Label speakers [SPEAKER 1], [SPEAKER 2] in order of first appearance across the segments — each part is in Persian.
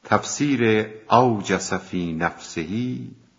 [SPEAKER 1] تفسیر اوجس فی نفسه.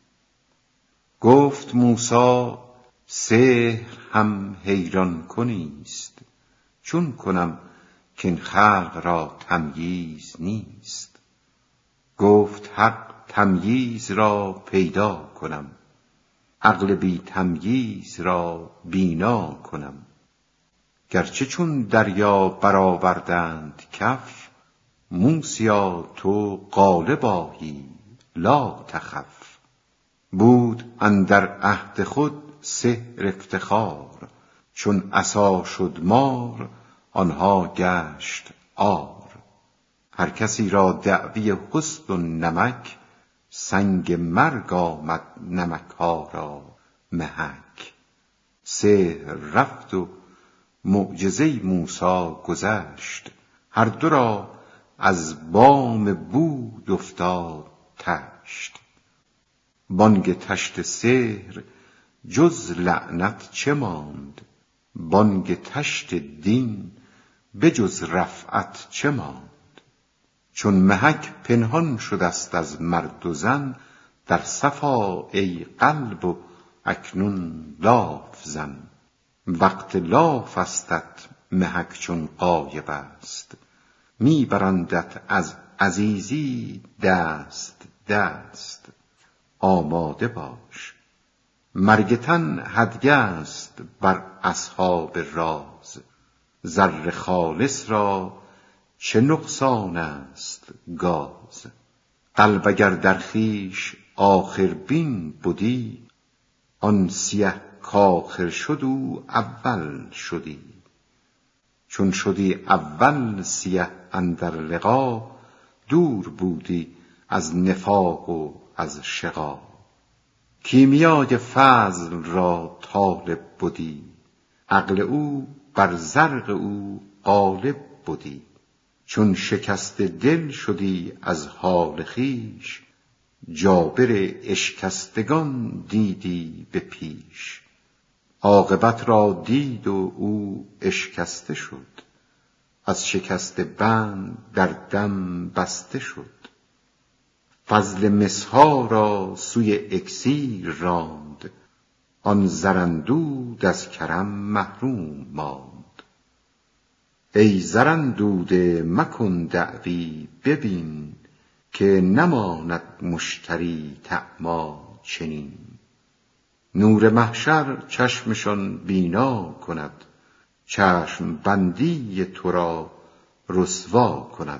[SPEAKER 1] گفت موسی سحر هم حیران کنیست، چون کنم که این خلق را تمییز نیست. گفت حق تمییز را پیدا کنم، عقل بی تمییز را بینا کنم. گرچه چون دریا برآوردند کف، موسیا تو غالب آیی لا تخف. بود اندر عهد خود سحر افتخار، چون عصا شد مار آنها گشت عار. هر کسی را دعوی حسن و نمک، سنگ مرگ آمد نمکها را محک. سحر رفت و معجزه موسی گذشت، هر دو را از بام بود افتاد تشت. بانگ تشت سحر جز لعنت چه ماند، بانگ تشت دین به جز رفعت چه ماند. چون محک پنهان شدست از مرد و زن، در صفا ای قلب و اکنون لاف زن. وقت لاف استت محک چون غایب است، می برندت از عزیزی دست دست. آماده باش مرگ تن هدیه است بر اصحاب راز. زر خالص را چه نقصان است گاز. قلب اگر در خویش آخر بین بدی، آن سیه کآخر شد او اول شدی. چون شدی اول سیه اندر لقا، دور بودی از نفاق و از شقا. کیمیای فضل را طالب بدی، عقل او بر زرق او غالب بدی. چون شکست دل شدی از حال خویش، جابر اشکستگان دیدی به پیش. عاقبت را دید و او اشکسته شد، از شکست بند در دم بسته شد. فضل مسها را سوی اکسیر راند، آن زراندود از کرم محروم ماند. ای زراندوده مکن دعوی ببین، که نماند مشتری طعما چنین. نور محشر چشمشان بینا کند، چشم بندی تو را رسوا کند.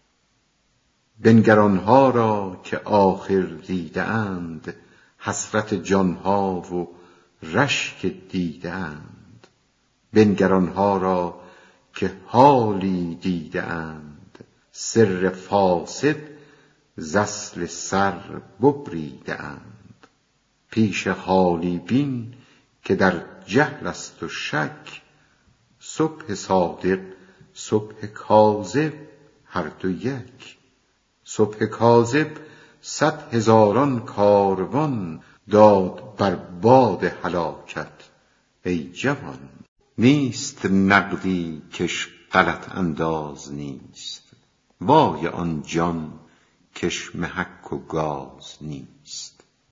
[SPEAKER 1] بنگر آنها را که آخر دیده اند، حسرت جانها و رشک دیده اند. بنگر آنها را که حالی دیده اند، سر فاسد ز اصل سر ببریده اند. پیش حالی بین که در جهل است و شک، صبح صادق صبح کاذب هر دو یک. صبح کاذب 100,000 کاروان، داد بر باد هلاکت ای جوان. نیست نقدی کش غلط انداز نیست، وای آن جان کش محک و گاز نیست.